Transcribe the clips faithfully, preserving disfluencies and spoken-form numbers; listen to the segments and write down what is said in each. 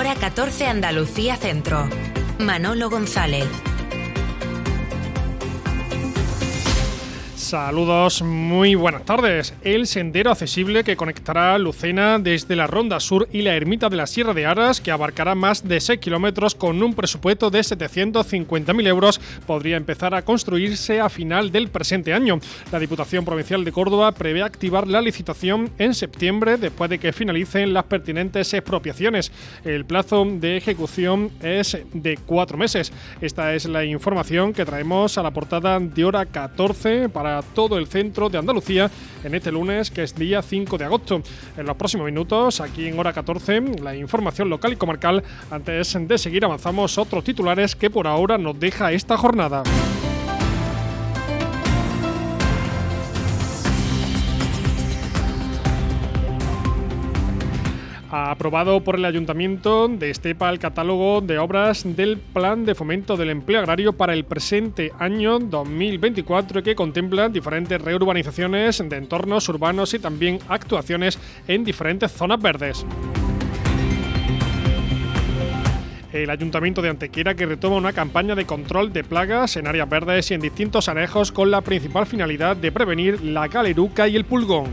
Hora catorce Andalucía Centro. Manolo González. Saludos, muy buenas tardes. El sendero accesible que conectará Lucena desde la Ronda Sur y la ermita de la Sierra de Aras, que abarcará más de seis kilómetros con un presupuesto de setecientos cincuenta mil euros, podría empezar a construirse a final del presente año. La Diputación Provincial de Córdoba prevé activar la licitación en septiembre después de que finalicen las pertinentes expropiaciones. El plazo de ejecución es de cuatro meses. Esta es la información que traemos a la portada de Hora catorce para todo el centro de Andalucía en este lunes, que es día cinco de agosto. En los próximos minutos, aquí en Hora catorce, la información local y comarcal. Antes de seguir, avanzamos otros titulares que por ahora nos deja esta jornada. Ha aprobado por el Ayuntamiento de Estepa el catálogo de obras del Plan de Fomento del Empleo Agrario para el presente año dos mil veinticuatro, que contempla diferentes reurbanizaciones de entornos urbanos y también actuaciones en diferentes zonas verdes. El Ayuntamiento de Antequera, que retoma una campaña de control de plagas en áreas verdes y en distintos anejos con la principal finalidad de prevenir la caleruca y el pulgón.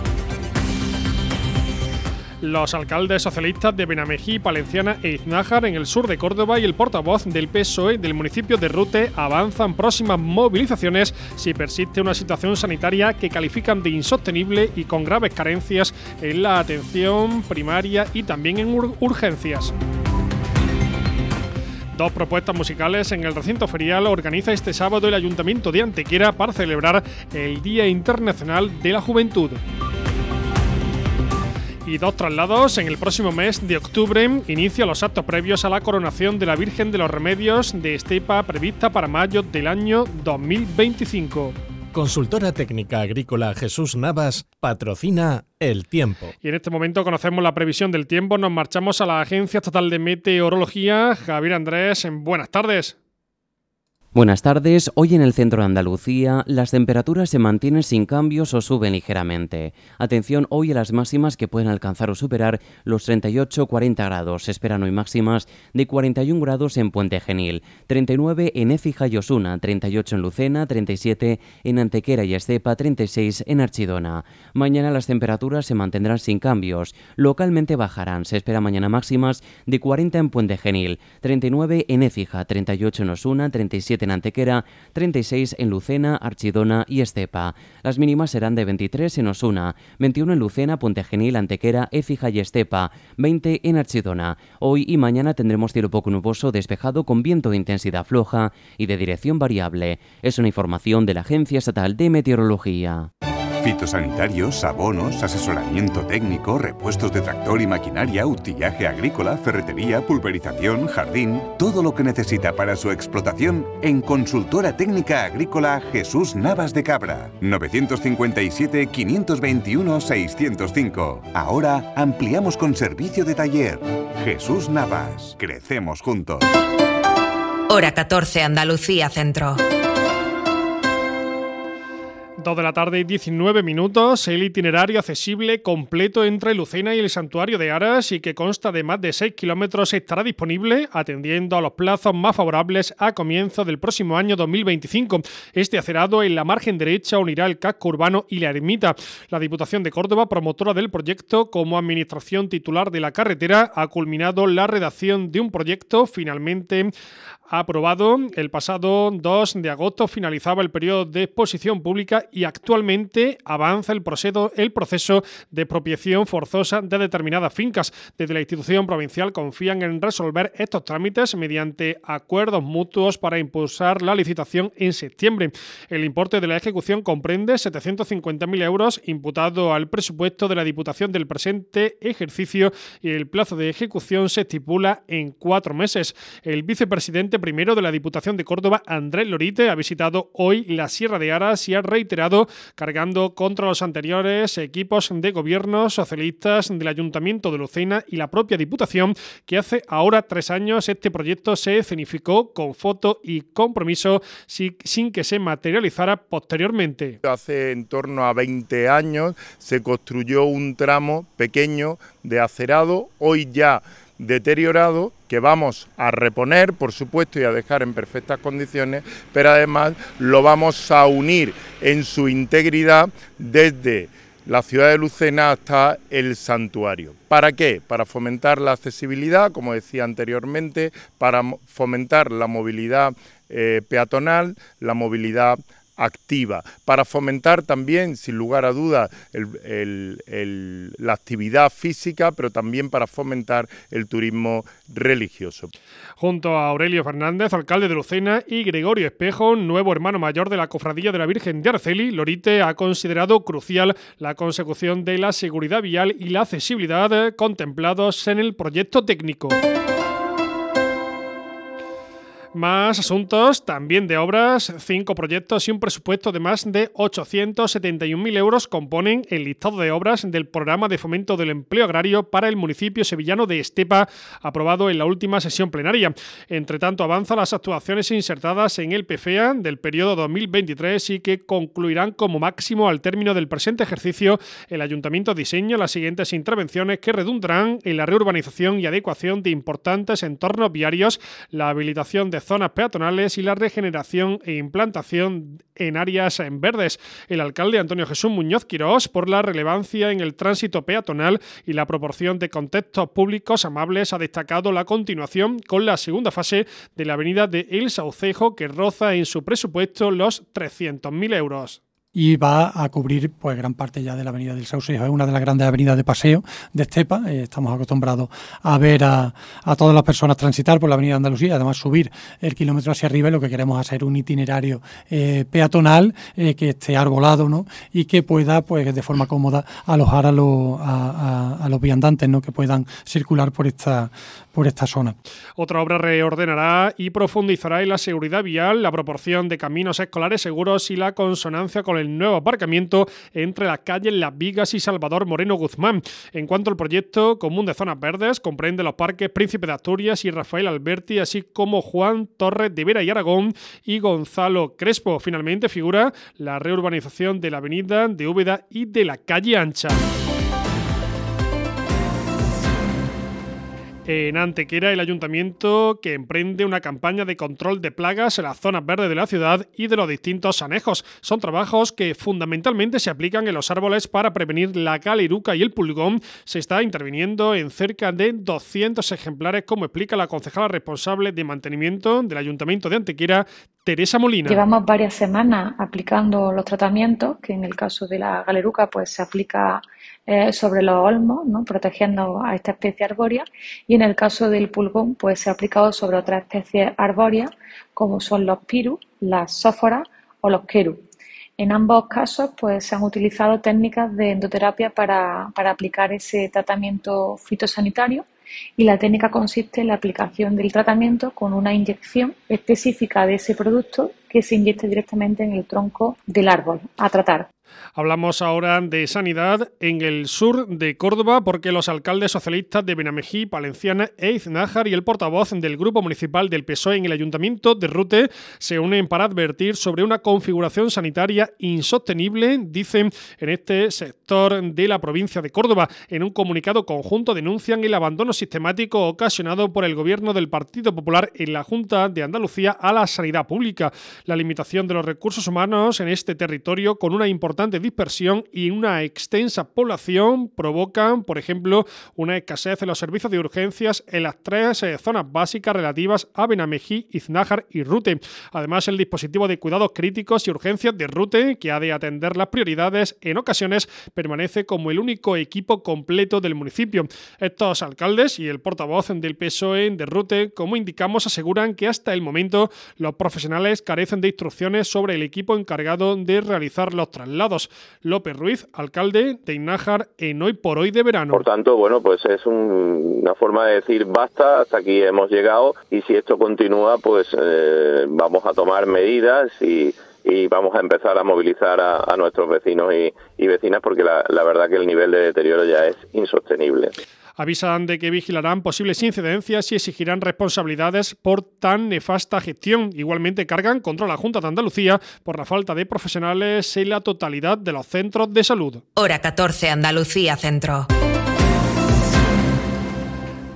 Los alcaldes socialistas de Benamejí, Palenciana e Iznájar en el sur de Córdoba y el portavoz del P S O E del municipio de Rute avanzan próximas movilizaciones si persiste una situación sanitaria que califican de insostenible y con graves carencias en la atención primaria y también en ur- urgencias. Dos propuestas musicales en el recinto ferial organiza este sábado el Ayuntamiento de Antequera para celebrar el Día Internacional de la Juventud. Y dos traslados. En el próximo mes de octubre inicia los actos previos a la coronación de la Virgen de los Remedios de Estepa, prevista para mayo del año dos mil veinticinco. Consultora Técnica Agrícola Jesús Navas patrocina el tiempo. Y en este momento conocemos la previsión del tiempo. Nos marchamos a la Agencia Estatal de Meteorología. Javier Andrés, buenas tardes. Buenas tardes. Hoy en el centro de Andalucía las temperaturas se mantienen sin cambios o suben ligeramente. Atención hoy a las máximas, que pueden alcanzar o superar los treinta y ocho a cuarenta grados. Se esperan hoy máximas de cuarenta y un grados en Puente Genil, treinta y nueve en Écija y Osuna, treinta y ocho en Lucena, treinta y siete en Antequera y Estepa, treinta y seis en Archidona. Mañana las temperaturas se mantendrán sin cambios. Localmente bajarán. Se espera mañana máximas de cuarenta en Puente Genil, treinta y nueve en Écija, treinta y ocho en Osuna, treinta y siete en Antequera, treinta y seis en Lucena, Archidona y Estepa. Las mínimas serán de veintitrés en Osuna, veintiuno en Lucena, Puente Genil, Antequera, Écija y Estepa, veinte en Archidona. Hoy y mañana tendremos cielo poco nuboso, despejado con viento de intensidad floja y de dirección variable. Es una información de la Agencia Estatal de Meteorología. Fitosanitarios, abonos, asesoramiento técnico, repuestos de tractor y maquinaria, utillaje agrícola, ferretería, pulverización, jardín, todo lo que necesita para su explotación en Consultora Técnica Agrícola Jesús Navas de Cabra. novecientos cincuenta y siete, quinientos veintiuno, seiscientos cinco. Ahora ampliamos con servicio de taller. Jesús Navas. Crecemos juntos. Hora catorce Andalucía Centro. dos de la tarde y diecinueve minutos, el itinerario accesible completo entre Lucena y el Santuario de Aras, y que consta de más de seis kilómetros, estará disponible atendiendo a los plazos más favorables a comienzo del próximo año dos mil veinticinco. Este acerado en la margen derecha unirá el casco urbano y la ermita. La Diputación de Córdoba, promotora del proyecto como administración titular de la carretera, ha culminado la redacción de un proyecto finalmente aprobado. El pasado dos de agosto finalizaba el periodo de exposición pública y actualmente avanza el proceso, el proceso de expropiación forzosa de determinadas fincas. Desde la institución provincial confían en resolver estos trámites mediante acuerdos mutuos para impulsar la licitación en septiembre. El importe de la ejecución comprende setecientos cincuenta mil euros imputado al presupuesto de la Diputación del presente ejercicio, y el plazo de ejecución se estipula en cuatro meses. El vicepresidente primero de la Diputación de Córdoba, Andrés Lorite, ha visitado hoy la Sierra de Aras y ha reiterado, cargando contra los anteriores equipos de gobierno socialistas del Ayuntamiento de Lucena y la propia Diputación, que hace ahora tres años este proyecto se escenificó con foto y compromiso sin que se materializara posteriormente. Hace en torno a veinte años se construyó un tramo pequeño de acerado. Hoy ya deteriorado que vamos a reponer, por supuesto, y a dejar en perfectas condiciones, pero además lo vamos a unir en su integridad desde la ciudad de Lucena hasta el santuario. ¿Para qué? Para fomentar la accesibilidad, como decía anteriormente, para fomentar la movilidad eh, peatonal, la movilidad activa, para fomentar también, sin lugar a dudas, el, el, el, la actividad física, pero también para fomentar el turismo religioso. Junto a Aurelio Fernández, alcalde de Lucena, y Gregorio Espejo, nuevo hermano mayor de la Cofradía de la Virgen de Arceli, Lorite ha considerado crucial la consecución de la seguridad vial y la accesibilidad contemplados en el proyecto técnico. Más asuntos, también de obras. Cinco proyectos y un presupuesto de más de ochocientos setenta y un mil euros componen el listado de obras del Programa de Fomento del Empleo Agrario para el municipio sevillano de Estepa, aprobado en la última sesión plenaria. Entre tanto, avanzan las actuaciones insertadas en el P F E A del periodo dos mil veintitrés y que concluirán como máximo al término del presente ejercicio. El Ayuntamiento diseña las siguientes intervenciones que redundarán en la reurbanización y adecuación de importantes entornos viarios, la habilitación de zonas peatonales y la regeneración e implantación en áreas en verdes. El alcalde Antonio Jesús Muñoz Quirós, por la relevancia en el tránsito peatonal y la proporción de contextos públicos amables, ha destacado la continuación con la segunda fase de la avenida de El Saucejo, que roza en su presupuesto los trescientos mil euros. Y va a cubrir pues gran parte ya de la avenida del Saucejo. Es una de las grandes avenidas de paseo de Estepa. Eh, estamos acostumbrados a ver a, a todas las personas transitar por la avenida de Andalucía, además subir el kilómetro hacia arriba, y lo que queremos es hacer un itinerario eh, peatonal eh, que esté arbolado, ¿no? Y que pueda pues de forma cómoda alojar a, lo, a, a, a los viandantes, ¿no? Que puedan circular por esta, por esta zona. Otra obra reordenará y profundizará en la seguridad vial, la proporción de caminos escolares seguros y la consonancia con el el nuevo aparcamiento entre las calles Las Vigas y Salvador Moreno Guzmán. En cuanto al proyecto común de zonas verdes, comprende los parques Príncipe de Asturias y Rafael Alberti, así como Juan Torres de Vera y Aragón y Gonzalo Crespo. Finalmente figura la reurbanización de la avenida de Úbeda y de la calle Ancha. En Antequera, el ayuntamiento que emprende una campaña de control de plagas en las zonas verdes de la ciudad y de los distintos anejos. Son trabajos que fundamentalmente se aplican en los árboles para prevenir la galeruca y el pulgón. Se está interviniendo en cerca de doscientos ejemplares, como explica la concejala responsable de mantenimiento del ayuntamiento de Antequera, Teresa Molina. Llevamos varias semanas aplicando los tratamientos, que en el caso de la galeruca pues se aplica eh, sobre los olmos, ¿no? Protegiendo a esta especie arbórea, y en el caso del pulgón pues se ha aplicado sobre otras especies arbóreas como son los pirus, las sóforas o los querus. En ambos casos pues se han utilizado técnicas de endoterapia para, para aplicar ese tratamiento fitosanitario, y la técnica consiste en la aplicación del tratamiento con una inyección específica de ese producto que se inyecta directamente en el tronco del árbol a tratar. Hablamos ahora de sanidad en el sur de Córdoba, porque los alcaldes socialistas de Benamejí, Palenciana e Iznájar y el portavoz del grupo municipal del P S O E en el ayuntamiento de Rute se unen para advertir sobre una configuración sanitaria insostenible, dicen, en este sector de la provincia de Córdoba. En un comunicado conjunto denuncian el abandono sistemático ocasionado por el gobierno del Partido Popular en la Junta de Andalucía a la sanidad pública, la limitación de los recursos humanos en este territorio con una importante dispersión y una extensa población provocan, por ejemplo, una escasez en los servicios de urgencias en las tres eh, zonas básicas relativas a Benamejí, Iznájar y Rute. Además, el dispositivo de cuidados críticos y urgencias de Rute, que ha de atender las prioridades, en ocasiones permanece como el único equipo completo del municipio. Estos alcaldes y el portavoz del P S O E de Rute, como indicamos, aseguran que hasta el momento los profesionales carecen de instrucciones sobre el equipo encargado de realizar los traslados. López Ruiz, alcalde de Iznájar en Hoy por Hoy de Verano. Por tanto, bueno, pues es un, una forma de decir basta, hasta aquí hemos llegado, y si esto continúa, pues eh, vamos a tomar medidas y, y vamos a empezar a movilizar a, a nuestros vecinos y, y vecinas, porque la, la verdad que el nivel de deterioro ya es insostenible. Avisan de que vigilarán posibles incidencias y exigirán responsabilidades por tan nefasta gestión. Igualmente cargan contra la Junta de Andalucía por la falta de profesionales en la totalidad de los centros de salud. Hora catorce, Andalucía Centro.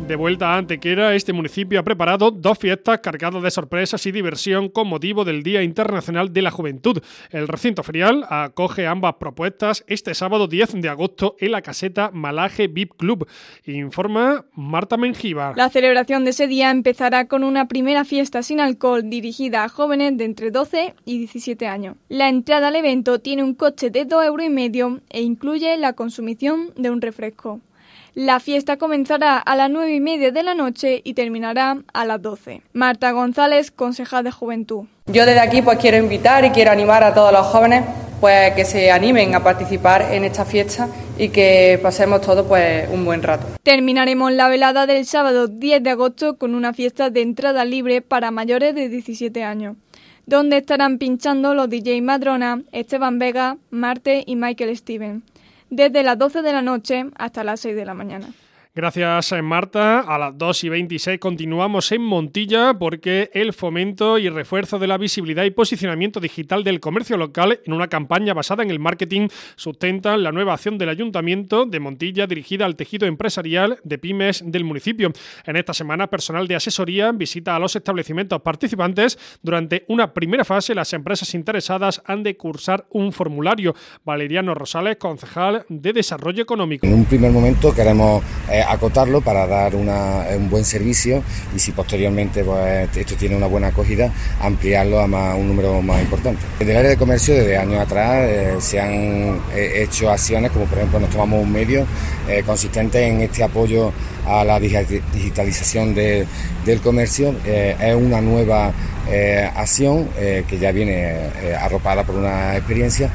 De vuelta a Antequera, este municipio ha preparado dos fiestas cargadas de sorpresas y diversión con motivo del Día Internacional de la Juventud. El recinto ferial acoge ambas propuestas este sábado diez de agosto en la caseta Malaje V I P Club. Informa Marta Mengíbar. La celebración de ese día empezará con una primera fiesta sin alcohol dirigida a jóvenes de entre doce y diecisiete años. La entrada al evento tiene un coste de dos euros y medio e incluye la consumición de un refresco. La fiesta comenzará a las nueve y media de la noche y terminará a las doce. Marta González, concejal de Juventud. Yo desde aquí pues quiero invitar y quiero animar a todos los jóvenes pues que se animen a participar en esta fiesta y que pasemos todos pues un buen rato. Terminaremos la velada del sábado diez de agosto con una fiesta de entrada libre para mayores de diecisiete años, donde estarán pinchando los D J Madrona, Esteban Vega, Marte y Michael Steven, desde las doce de la noche hasta las seis de la mañana. Gracias, Marta. A las dos y veintiséis continuamos en Montilla porque el fomento y refuerzo de la visibilidad y posicionamiento digital del comercio local en una campaña basada en el marketing sustentan la nueva acción del Ayuntamiento de Montilla dirigida al tejido empresarial de pymes del municipio. En esta semana, personal de asesoría visita a los establecimientos participantes. Durante una primera fase, las empresas interesadas han de cursar un formulario. Valeriano Rosales, concejal de Desarrollo Económico. En un primer momento queremos eh, acotarlo para dar una, un buen servicio y si posteriormente pues, esto tiene una buena acogida, ampliarlo a más, un número más importante. En el área de comercio desde años atrás eh, se han eh, hecho acciones como por ejemplo nos tomamos un medio eh, consistente en este apoyo a la digitalización de, del comercio. Eh, es una nueva eh, acción eh, que ya viene eh, arropada por una experiencia.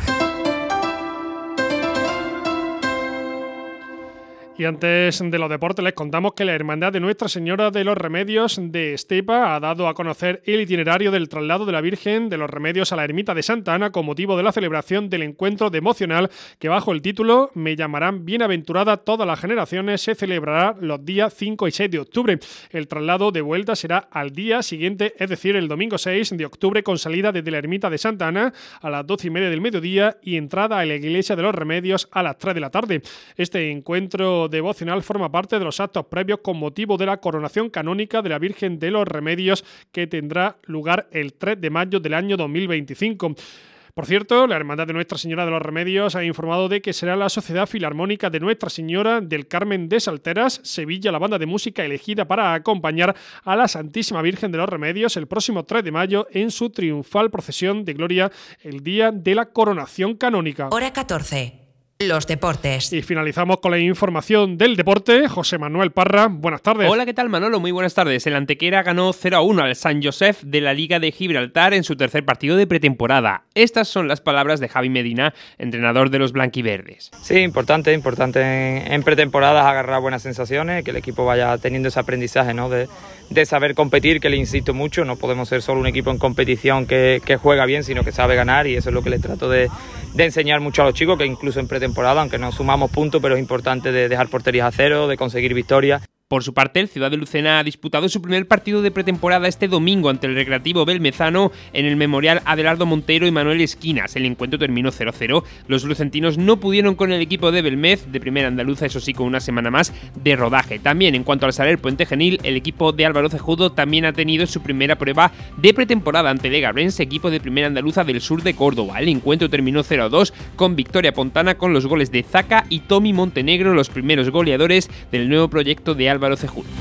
Y antes de los deportes les contamos que la Hermandad de Nuestra Señora de los Remedios de Estepa ha dado a conocer el itinerario del traslado de la Virgen de los Remedios a la Ermita de Santa Ana con motivo de la celebración del encuentro devocional que bajo el título Me llamarán bienaventurada todas las generaciones se celebrará los días cinco y seis de octubre. El traslado de vuelta será al día siguiente, es decir, el domingo seis de octubre con salida desde la Ermita de Santa Ana a las doce y media del mediodía y entrada a la Iglesia de los Remedios a las tres de la tarde. Este encuentro devocional forma parte de los actos previos con motivo de la coronación canónica de la Virgen de los Remedios que tendrá lugar el tres de mayo del año dos mil veinticinco. Por cierto, la Hermandad de Nuestra Señora de los Remedios ha informado de que será la Sociedad Filarmónica de Nuestra Señora del Carmen de Salteras, Sevilla, la banda de música elegida para acompañar a la Santísima Virgen de los Remedios el próximo tres de mayo en su triunfal procesión de gloria el día de la coronación canónica. Hora catorce. Los deportes. Y finalizamos con la información del deporte. José Manuel Parra, buenas tardes. Hola, ¿qué tal, Manolo? Muy buenas tardes. El Antequera ganó cero a uno al San Josef de la Liga de Gibraltar en su tercer partido de pretemporada. Estas son las palabras de Javi Medina, entrenador de los blanquiverdes. Sí, importante, importante en, en pretemporadas agarrar buenas sensaciones, que el equipo vaya teniendo ese aprendizaje, ¿no? de, de saber competir, que le insisto mucho, no podemos ser solo un equipo en competición que, que juega bien, sino que sabe ganar, y eso es lo que le trato de, de enseñar mucho a los chicos, que incluso en pretemporada aunque no sumamos puntos, pero es importante de dejar porterías a cero, de conseguir victorias. Por su parte, el Ciudad de Lucena ha disputado su primer partido de pretemporada este domingo ante el Recreativo Belmezano en el Memorial Adelardo Montero y Manuel Esquinas. El encuentro terminó cero cero. Los lucentinos no pudieron con el equipo de Belmez, de primera andaluza, eso sí, con una semana más de rodaje. También, en cuanto al Saler Puente Genil, el equipo de Álvaro Cejudo también ha tenido su primera prueba de pretemporada ante el Leganés, equipo de primera andaluza del sur de Córdoba. El encuentro terminó cero a dos con victoria pontana con los goles de Zaca y Tommy Montenegro, los primeros goleadores del nuevo proyecto de Álvaro Cejudo.